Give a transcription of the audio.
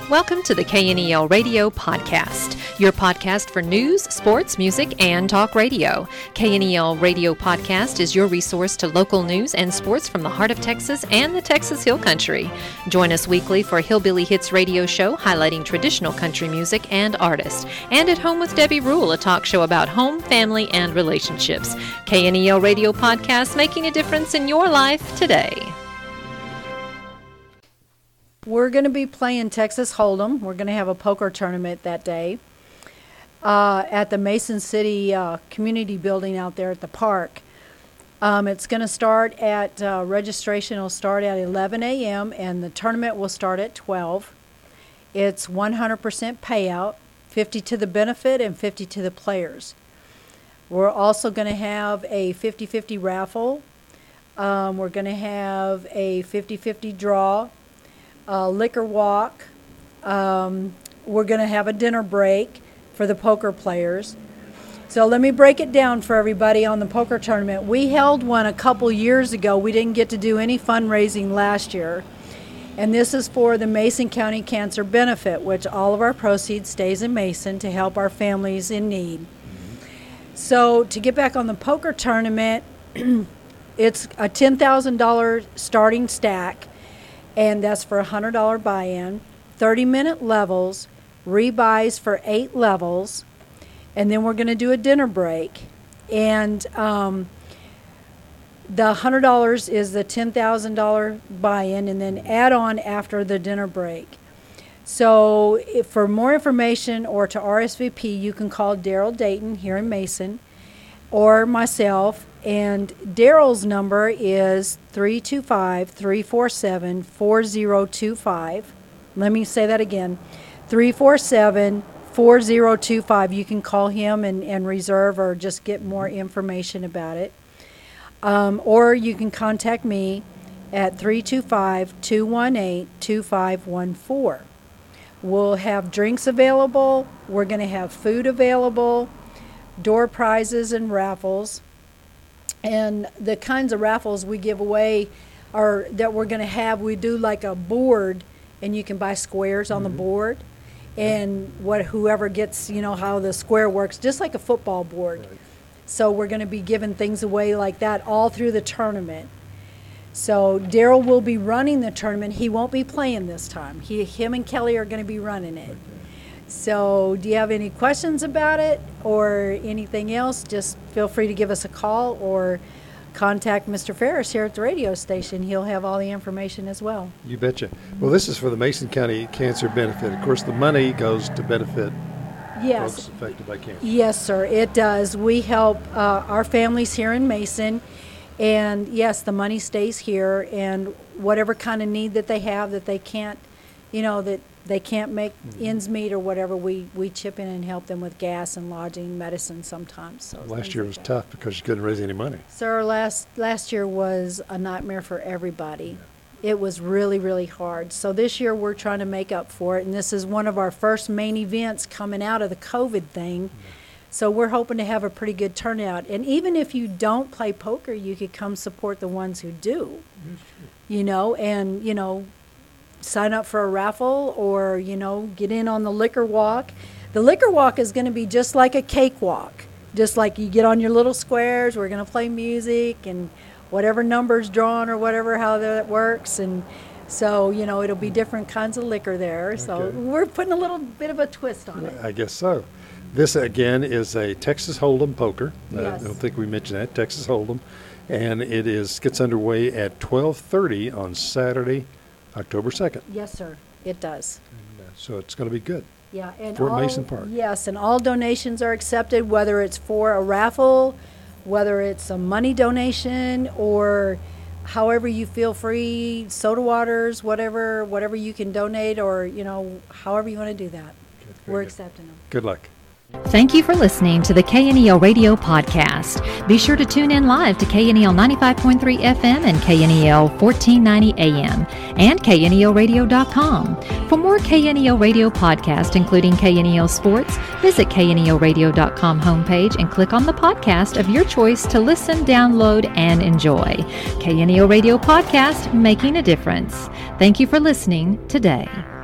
Welcome to the KNEL Radio Podcast, your podcast for news, sports, music, and talk radio. KNEL Radio Podcast is your resource to local news and sports from the heart of Texas and the Texas Hill Country. Join us weekly for Hillbilly Hits radio show highlighting traditional country music and artists. And At Home with Debbie Rule, a talk show about home, family, and relationships. KNEL Radio Podcast, making a difference in your life today. We're going to be playing Texas Hold'em. We're going to have a poker tournament that day at the Mason City Community Building out there at the park. It's going to start at, registration will start at 11 a.m. and the tournament will start at 12. It's 100% payout, 50 to the benefit and 50 to the players. We're also going to have a 50-50 raffle. We're going to have a 50-50 draw. Liquor walk. We're going to have a dinner break for the poker players. So let me break it down for everybody on the poker tournament. We held one a couple years ago. We didn't get to do any fundraising last year. And this is for the Mason County Cancer Benefit, which all of our proceeds stays in Mason to help our families in need. So to get back on the poker tournament, it's a $10,000 starting stack. And that's for a $100 buy-in, 30-minute levels, rebuys for 8 levels, and then we're going to do a dinner break. And the $100 is the $10,000 buy-in, and then add on after the dinner break. So for more information or to RSVP, you can call Daryl Dayton here in Mason or myself. And Daryl's number is 325-347-4025. Let me say that again, 347-4025. You can call him and reserve or just get more information about it. Or you can contact me at 325-218-2514. We'll have drinks available. We're going to have food available, door prizes and raffles. And the kinds of raffles we give away are that we're going to have, we do like a board, and you can buy squares on the board. And whoever gets, how the square works, just like a football board. Right. So we're going to be giving things away like that all through the tournament. So Daryl will be running the tournament. He won't be playing this time. Him and Kelly are going to be running it. Okay. So do you have any questions about it or anything else? Just feel free to give us a call or contact Mr. Ferris here at the radio station. He'll have all the information as well. You betcha. Well, this is for the Mason County Cancer Benefit. Of course, the money goes to benefit folks affected by cancer. Yes, sir, it does. We help our families here in Mason. And, yes, the money stays here. And whatever kind of need that they have that they can't, that they can't make ends meet or whatever, we chip in and help them with gas and lodging, medicine sometimes. So last year was tough because you couldn't raise any money. Sir, last year was a nightmare for everybody. Yeah. It was really, really hard. So this year we're trying to make up for it, and this is one of our first main events coming out of the COVID thing. Yeah. So we're hoping to have a pretty good turnout. And even if you don't play poker, you could come support the ones who do. And sign up for a raffle or, get in on the liquor walk. The liquor walk is going to be just like a cakewalk. Just like you get on your little squares, we're going to play music and whatever number's drawn or whatever, how that works. And so, it'll be different kinds of liquor there. Okay. So we're putting a little bit of a twist on it. I guess so. This, again, is a Texas Hold'em poker. Yes. I don't think we mentioned that, Texas Hold'em. And it gets underway at 12:30 on Saturday, October 2nd. Yes, sir, it does. And, so it's going to be good. Yeah, and Fort Mason Park. Yes, and all donations are accepted, whether it's for a raffle, whether it's a money donation, or however you feel free, soda waters, whatever you can donate, or however you want to do that. We're accepting them. Good luck. Thank you for listening to the KNEL Radio Podcast. Be sure to tune in live to KNEL 95.3 FM and KNEL 1490 AM and KNELradio.com. For more KNEL Radio podcast, including KNEL Sports, visit KNELradio.com homepage and click on the podcast of your choice to listen, download, and enjoy. KNEL Radio Podcast, making a difference. Thank you for listening today.